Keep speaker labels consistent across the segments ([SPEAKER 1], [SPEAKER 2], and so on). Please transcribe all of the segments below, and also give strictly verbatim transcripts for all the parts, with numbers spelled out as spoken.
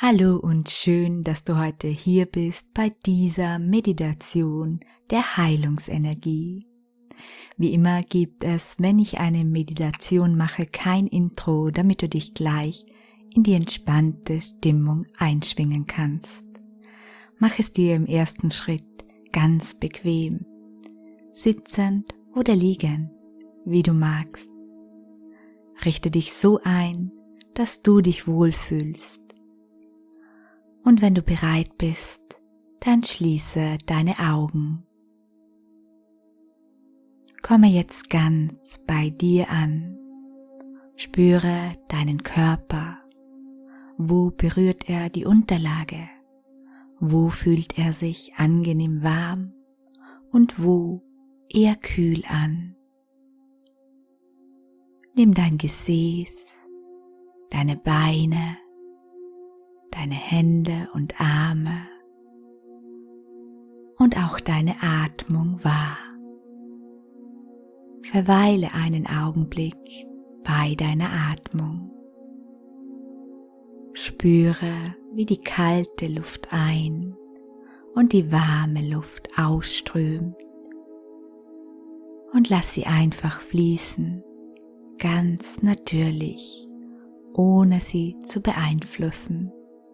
[SPEAKER 1] Hallo und schön, dass du heute hier bist bei dieser Meditation der Heilungsenergie. Wie immer gibt es, wenn ich eine Meditation mache, kein Intro, damit du dich gleich in die entspannte Stimmung einschwingen kannst. Mach es dir im ersten Schritt ganz bequem, sitzend oder liegend, wie du magst. Richte dich so ein, dass du dich wohlfühlst. Und wenn du bereit bist, dann schließe deine Augen. Komme jetzt ganz bei dir an. Spüre deinen Körper. Wo berührt er die Unterlage? Wo fühlt er sich angenehm warm und wo eher kühl an? Nimm dein Gesäß, deine Beine, deine Hände und Arme und auch deine Atmung wahr. Verweile einen Augenblick bei deiner Atmung. Spüre, wie die kalte Luft ein- und die warme Luft ausströmt und lass sie einfach fließen, ganz natürlich, ohne sie zu beeinflussen.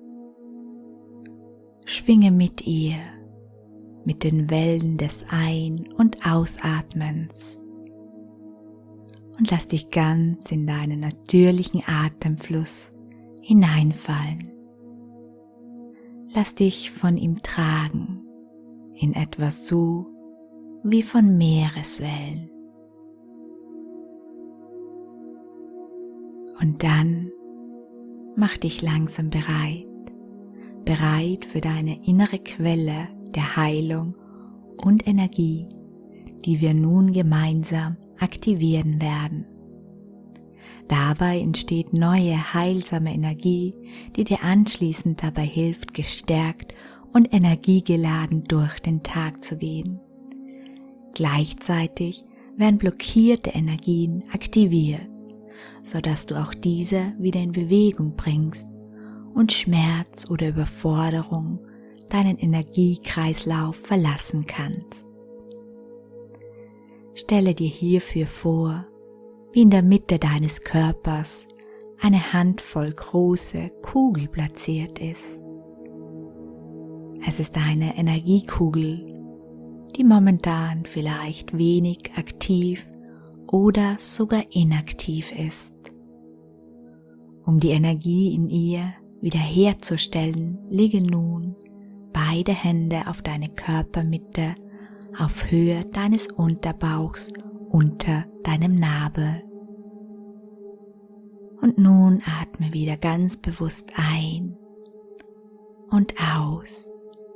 [SPEAKER 1] Schwinge mit ihr, mit den Wellen des Ein- und Ausatmens und lass dich ganz in deinen natürlichen Atemfluss hineinfallen. Lass dich von ihm tragen, in etwa so wie von Meereswellen. Und dann mach dich langsam bereit. bereit für deine innere Quelle der Heilung und Energie, die wir nun gemeinsam aktivieren werden. Dabei entsteht neue heilsame Energie, die dir anschließend dabei hilft, gestärkt und energiegeladen durch den Tag zu gehen. Gleichzeitig werden blockierte Energien aktiviert, sodass du auch diese wieder in Bewegung bringst und Schmerz oder Überforderung deinen Energiekreislauf verlassen kannst. Stelle dir hierfür vor, wie in der Mitte deines Körpers eine Handvoll große Kugel platziert ist. Es ist eine Energiekugel, die momentan vielleicht wenig aktiv oder sogar inaktiv ist. Um die Energie in ihr wiederherzustellen, lege nun beide Hände auf deine Körpermitte auf Höhe deines Unterbauchs unter deinem Nabel. Und nun atme wieder ganz bewusst ein und aus.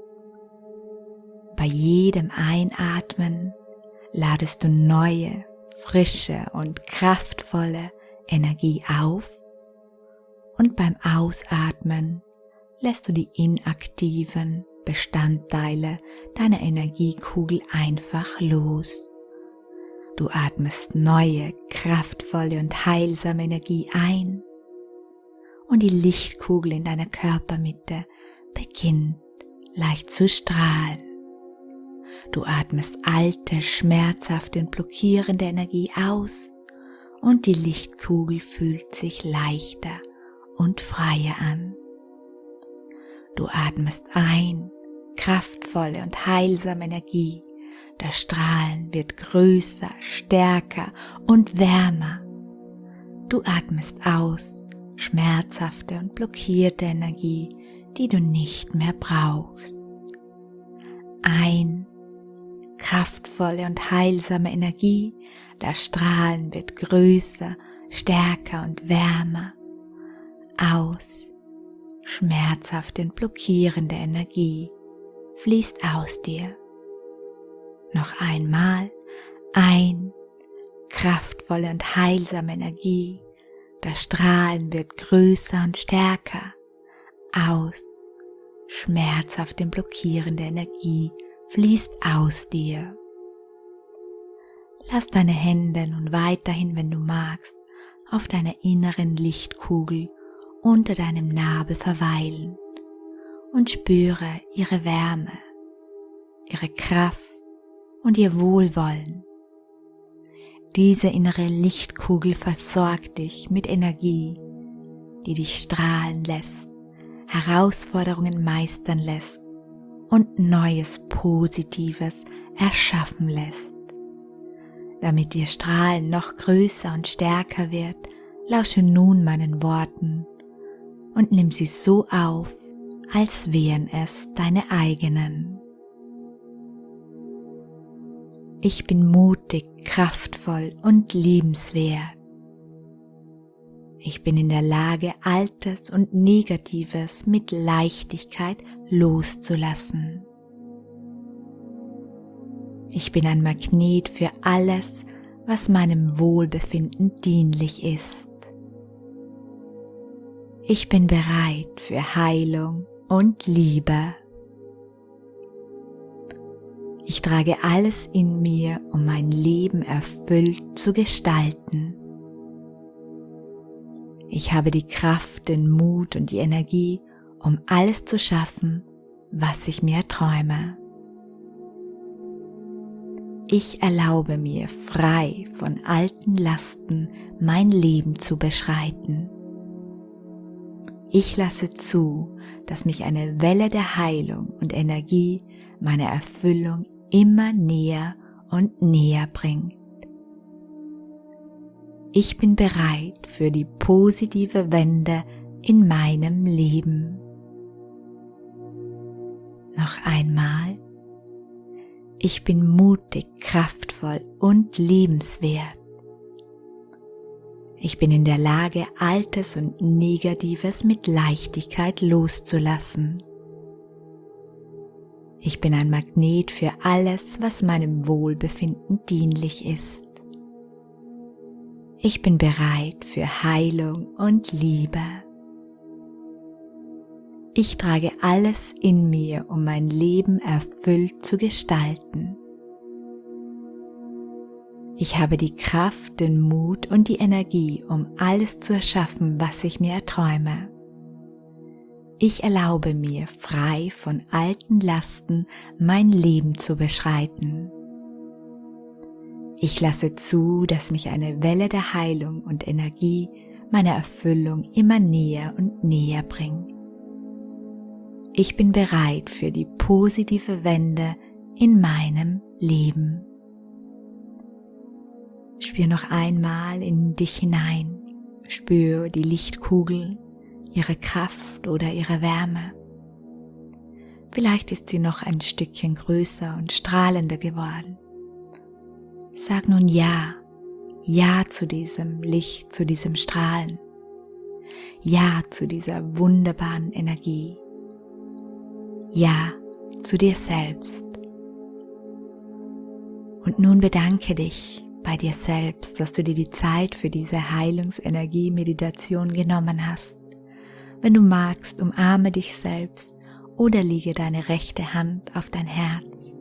[SPEAKER 1] Bei jedem Einatmen ladest du neue, frische und kraftvolle Energie auf. Und beim Ausatmen lässt du die inaktiven Bestandteile deiner Energiekugel einfach los. Du atmest neue, kraftvolle und heilsame Energie ein und die Lichtkugel in deiner Körpermitte beginnt leicht zu strahlen. Du atmest alte, schmerzhafte und blockierende Energie aus und die Lichtkugel fühlt sich leichter und freier an. Du atmest ein, kraftvolle und heilsame Energie. Das Strahlen wird größer, stärker und wärmer. Du atmest aus, schmerzhafte und blockierte Energie, die du nicht mehr brauchst. Ein, kraftvolle und heilsame Energie. Das Strahlen wird größer, stärker und wärmer. Aus, schmerzhafte und blockierende Energie fließt aus dir. Noch einmal ein, kraftvolle und heilsame Energie, das Strahlen wird größer und stärker. Aus, schmerzhafte und blockierende Energie fließt aus dir. Lass deine Hände nun weiterhin, wenn du magst, auf deiner inneren Lichtkugel unter deinem Nabel verweilen und spüre ihre Wärme, ihre Kraft und ihr Wohlwollen. Diese innere Lichtkugel versorgt dich mit Energie, die dich strahlen lässt, Herausforderungen meistern lässt und Neues Positives erschaffen lässt. Damit ihr Strahlen noch größer und stärker wird, lausche nun meinen Worten und nimm sie so auf, als wären es deine eigenen. Ich bin mutig, kraftvoll und liebenswert. Ich bin in der Lage, Altes und Negatives mit Leichtigkeit loszulassen. Ich bin ein Magnet für alles, was meinem Wohlbefinden dienlich ist. Ich bin bereit für Heilung und Liebe. Ich trage alles in mir, um mein Leben erfüllt zu gestalten. Ich habe die Kraft, den Mut und die Energie, um alles zu schaffen, was ich mir träume. Ich erlaube mir, frei von alten Lasten mein Leben zu beschreiten. Ich lasse zu, dass mich eine Welle der Heilung und Energie meiner Erfüllung immer näher und näher bringt. Ich bin bereit für die positive Wende in meinem Leben. Noch einmal. Ich bin mutig, kraftvoll und liebenswert. Ich bin in der Lage, Altes und Negatives mit Leichtigkeit loszulassen. Ich bin ein Magnet für alles, was meinem Wohlbefinden dienlich ist. Ich bin bereit für Heilung und Liebe. Ich trage alles in mir, um mein Leben erfüllt zu gestalten. Ich habe die Kraft, den Mut und die Energie, um alles zu erschaffen, was ich mir erträume. Ich erlaube mir, frei von alten Lasten mein Leben zu beschreiten. Ich lasse zu, dass mich eine Welle der Heilung und Energie meiner Erfüllung immer näher und näher bringt. Ich bin bereit für die positive Wende in meinem Leben. Spür noch einmal in dich hinein. Spür die Lichtkugel, ihre Kraft oder ihre Wärme. Vielleicht ist sie noch ein Stückchen größer und strahlender geworden. Sag nun Ja, Ja zu diesem Licht, zu diesem Strahlen. Ja zu dieser wunderbaren Energie. Ja zu dir selbst. Und nun bedanke dich bei dir selbst, dass du dir die Zeit für diese Heilungsenergie-Meditation genommen hast. Wenn du magst, umarme dich selbst oder lege deine rechte Hand auf dein Herz.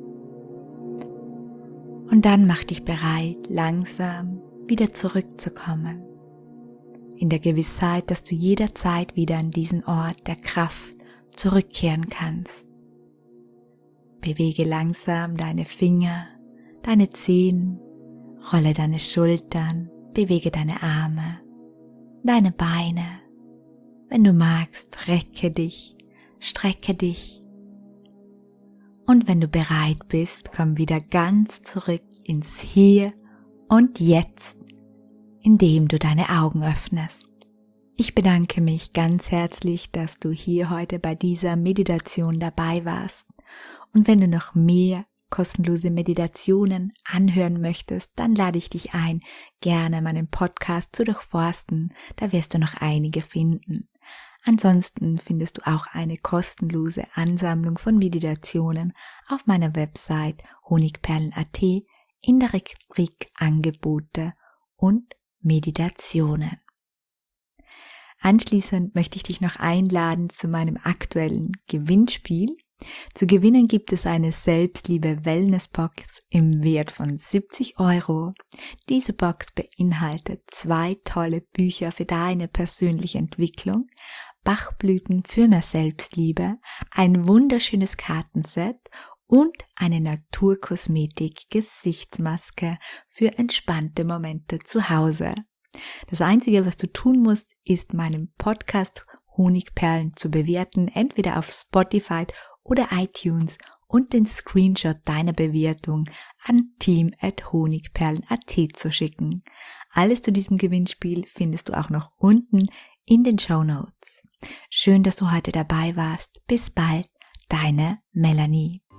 [SPEAKER 1] Und dann mach dich bereit, langsam wieder zurückzukommen. In der Gewissheit, dass du jederzeit wieder an diesen Ort der Kraft zurückkehren kannst. Bewege langsam deine Finger, deine Zehen, rolle deine Schultern, bewege deine Arme, deine Beine. Wenn du magst, recke dich, strecke dich. Und wenn du bereit bist, komm wieder ganz zurück ins Hier und Jetzt, indem du deine Augen öffnest. Ich bedanke mich ganz herzlich, dass du hier heute bei dieser Meditation dabei warst. Und wenn du noch mehr kostenlose Meditationen anhören möchtest, dann lade ich dich ein, gerne meinen Podcast zu durchforsten. Da wirst du noch einige finden. Ansonsten findest du auch eine kostenlose Ansammlung von Meditationen auf meiner Website honigperlen punkt at in der Rubrik Angebote und Meditationen. Anschließend möchte ich dich noch einladen zu meinem aktuellen Gewinnspiel. Zu gewinnen gibt es eine Selbstliebe-Wellness-Box im Wert von siebzig Euro. Diese Box beinhaltet zwei tolle Bücher für deine persönliche Entwicklung, Bachblüten für mehr Selbstliebe, ein wunderschönes Kartenset und eine Naturkosmetik-Gesichtsmaske für entspannte Momente zu Hause. Das Einzige, was du tun musst, ist meinen Podcast Honigperlen zu bewerten, entweder auf Spotify oder iTunes und den Screenshot deiner Bewertung an team at honigperlen punkt at zu schicken. Alles zu diesem Gewinnspiel findest du auch noch unten in den Shownotes. Schön, dass du heute dabei warst. Bis bald, deine Melanie.